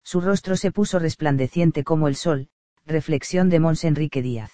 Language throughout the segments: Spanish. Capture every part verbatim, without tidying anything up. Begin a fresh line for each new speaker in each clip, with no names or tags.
Su rostro se puso resplandeciente como el sol. Reflexión de Mons Enrique Díaz.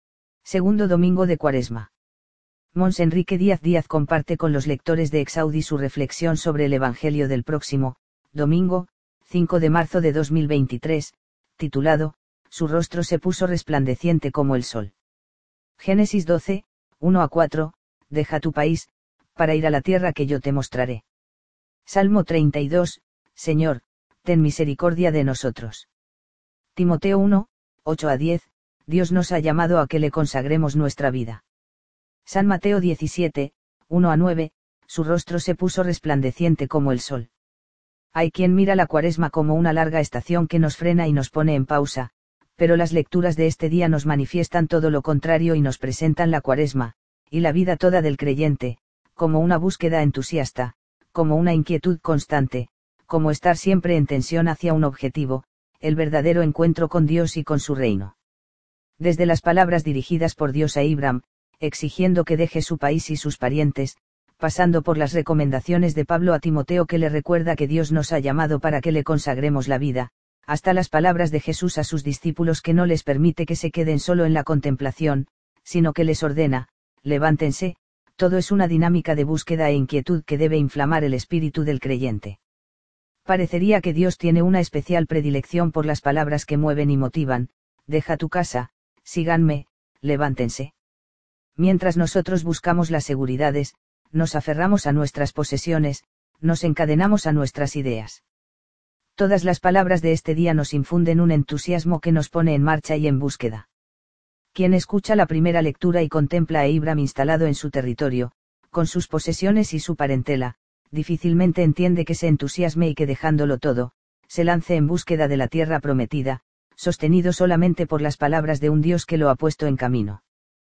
Segundo domingo de Cuaresma. Mons Enrique Díaz Díaz comparte con los lectores de Exaudi su reflexión sobre el Evangelio del próximo domingo, cinco de marzo de dos mil veintitrés, titulado, Su rostro se puso resplandeciente como el sol. Génesis doce, uno a cuatro, deja tu país, para ir a la tierra que yo te mostraré. Salmo treinta y dos, Señor, ten misericordia de nosotros. Timoteo uno, ocho a diez, Dios nos ha llamado a que le consagremos nuestra vida. San Mateo diecisiete, uno a nueve, su rostro se puso resplandeciente como el sol. Hay quien mira la Cuaresma como una larga estación que nos frena y nos pone en pausa, pero las lecturas de este día nos manifiestan todo lo contrario y nos presentan la Cuaresma, y la vida toda del creyente, como una búsqueda entusiasta, como una inquietud constante, como estar siempre en tensión hacia un objetivo, el verdadero encuentro con Dios y con su reino. Desde las palabras dirigidas por Dios a Abraham, exigiendo que deje su país y sus parientes, pasando por las recomendaciones de Pablo a Timoteo que le recuerda que Dios nos ha llamado para que le consagremos la vida, hasta las palabras de Jesús a sus discípulos que no les permite que se queden solo en la contemplación, sino que les ordena, levántense, todo es una dinámica de búsqueda e inquietud que debe inflamar el espíritu del creyente. Parecería que Dios tiene una especial predilección por las palabras que mueven y motivan, deja tu casa, síganme, levántense. Mientras nosotros buscamos las seguridades, nos aferramos a nuestras posesiones, nos encadenamos a nuestras ideas. Todas las palabras de este día nos infunden un entusiasmo que nos pone en marcha y en búsqueda. Quien escucha la primera lectura y contempla a Abraham instalado en su territorio, con sus posesiones y su parentela, difícilmente entiende que se entusiasme y que dejándolo todo, se lance en búsqueda de la tierra prometida, sostenido solamente por las palabras de un Dios que lo ha puesto en camino.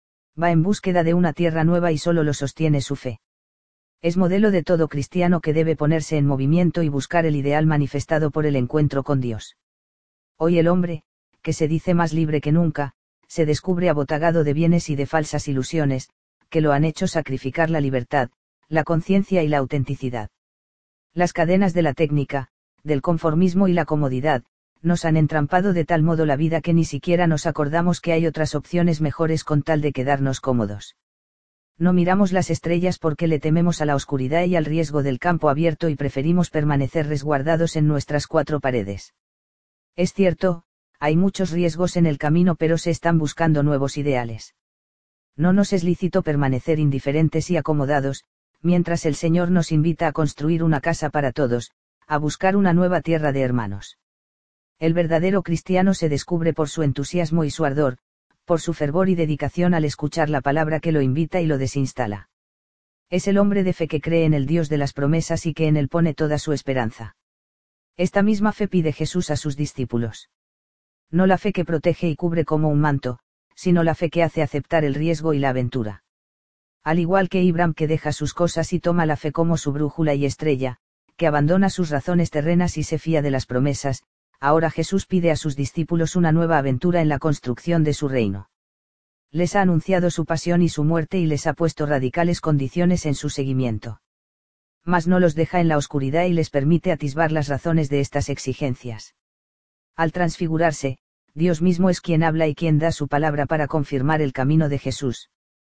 Va en búsqueda de una tierra nueva y solo lo sostiene su fe. Es modelo de todo cristiano que debe ponerse en movimiento y buscar el ideal manifestado por el encuentro con Dios. Hoy el hombre, que se dice más libre que nunca, se descubre abotagado de bienes y de falsas ilusiones, que lo han hecho sacrificar la libertad, la conciencia y la autenticidad. Las cadenas de la técnica, del conformismo y la comodidad, nos han entrampado de tal modo la vida que ni siquiera nos acordamos que hay otras opciones mejores con tal de quedarnos cómodos. No miramos las estrellas porque le tememos a la oscuridad y al riesgo del campo abierto y preferimos permanecer resguardados en nuestras cuatro paredes. Es cierto, hay muchos riesgos en el camino, pero se están buscando nuevos ideales. No nos es lícito permanecer indiferentes y acomodados, mientras el Señor nos invita a construir una casa para todos, a buscar una nueva tierra de hermanos. El verdadero cristiano se descubre por su entusiasmo y su ardor, por su fervor y dedicación al escuchar la palabra que lo invita y lo desinstala. Es el hombre de fe que cree en el Dios de las promesas y que en él pone toda su esperanza. Esta misma fe pide Jesús a sus discípulos. No la fe que protege y cubre como un manto, sino la fe que hace aceptar el riesgo y la aventura. Al igual que Abraham que deja sus cosas y toma la fe como su brújula y estrella, que abandona sus razones terrenas y se fía de las promesas, ahora Jesús pide a sus discípulos una nueva aventura en la construcción de su reino. Les ha anunciado su pasión y su muerte y les ha puesto radicales condiciones en su seguimiento. Mas no los deja en la oscuridad y les permite atisbar las razones de estas exigencias. Al transfigurarse, Dios mismo es quien habla y quien da su palabra para confirmar el camino de Jesús.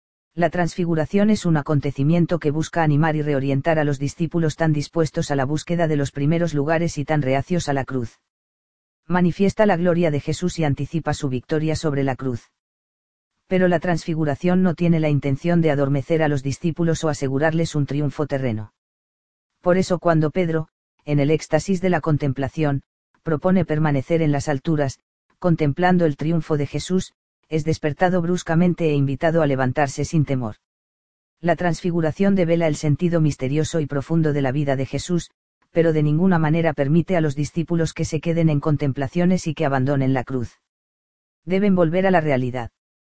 La transfiguración es un acontecimiento que busca animar y reorientar a los discípulos tan dispuestos a la búsqueda de los primeros lugares y tan reacios a la cruz. Manifiesta la gloria de Jesús y anticipa su victoria sobre la cruz. Pero la transfiguración no tiene la intención de adormecer a los discípulos o asegurarles un triunfo terreno. Por eso cuando Pedro, en el éxtasis de la contemplación, propone permanecer en las alturas, contemplando el triunfo de Jesús, es despertado bruscamente e invitado a levantarse sin temor. La transfiguración devela el sentido misterioso y profundo de la vida de Jesús, pero de ninguna manera permite a los discípulos que se queden en contemplaciones y que abandonen la cruz. Deben volver a la realidad.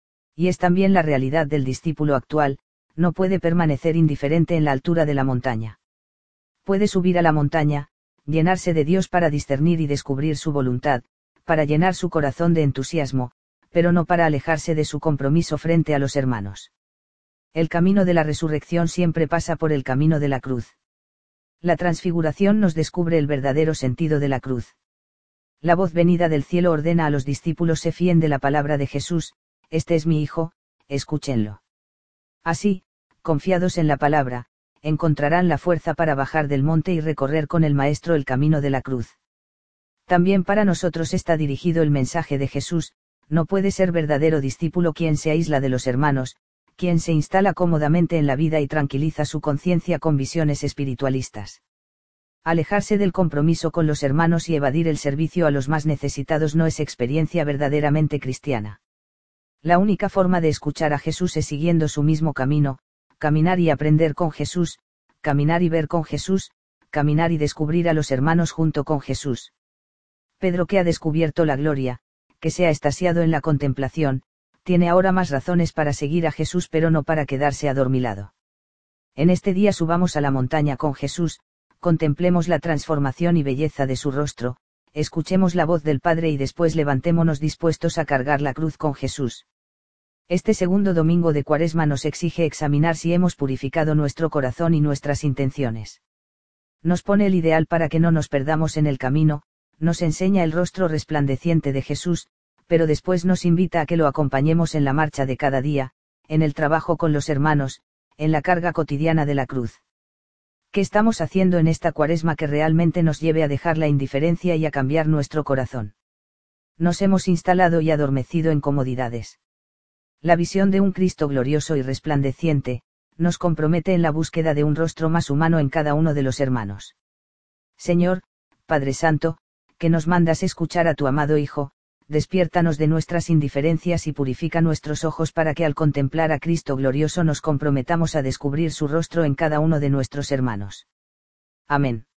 Y es también la realidad del discípulo actual, no puede permanecer indiferente en la altura de la montaña. Puede subir a la montaña, llenarse de Dios para discernir y descubrir su voluntad, para llenar su corazón de entusiasmo, pero no para alejarse de su compromiso frente a los hermanos. El camino de la resurrección siempre pasa por el camino de la cruz. La transfiguración nos descubre el verdadero sentido de la cruz. La voz venida del cielo ordena a los discípulos se fíen de la palabra de Jesús, este es mi Hijo, escúchenlo. Así, confiados en la palabra, encontrarán la fuerza para bajar del monte y recorrer con el Maestro el camino de la cruz. También para nosotros está dirigido el mensaje de Jesús: no puede ser verdadero discípulo quien se aísla de los hermanos, quien se instala cómodamente en la vida y tranquiliza su conciencia con visiones espiritualistas. Alejarse del compromiso con los hermanos y evadir el servicio a los más necesitados no es experiencia verdaderamente cristiana. La única forma de escuchar a Jesús es siguiendo su mismo camino, caminar y aprender con Jesús, caminar y ver con Jesús, caminar y descubrir a los hermanos junto con Jesús. Pedro, que ha descubierto la gloria, que se ha extasiado en la contemplación, tiene ahora más razones para seguir a Jesús, pero no para quedarse adormilado. En este día subamos a la montaña con Jesús, contemplemos la transformación y belleza de su rostro, escuchemos la voz del Padre y después levantémonos dispuestos a cargar la cruz con Jesús. Este segundo domingo de Cuaresma nos exige examinar si hemos purificado nuestro corazón y nuestras intenciones. Nos pone el ideal para que no nos perdamos en el camino, nos enseña el rostro resplandeciente de Jesús, pero después nos invita a que lo acompañemos en la marcha de cada día, en el trabajo con los hermanos, en la carga cotidiana de la cruz. ¿Qué estamos haciendo en esta Cuaresma que realmente nos lleve a dejar la indiferencia y a cambiar nuestro corazón? Nos hemos instalado y adormecido en comodidades. La visión de un Cristo glorioso y resplandeciente, nos compromete en la búsqueda de un rostro más humano en cada uno de los hermanos. Señor, Padre Santo, que nos mandas escuchar a tu amado Hijo, despiértanos de nuestras indiferencias y purifica nuestros ojos para que al contemplar a Cristo glorioso nos comprometamos a descubrir su rostro en cada uno de nuestros hermanos. Amén.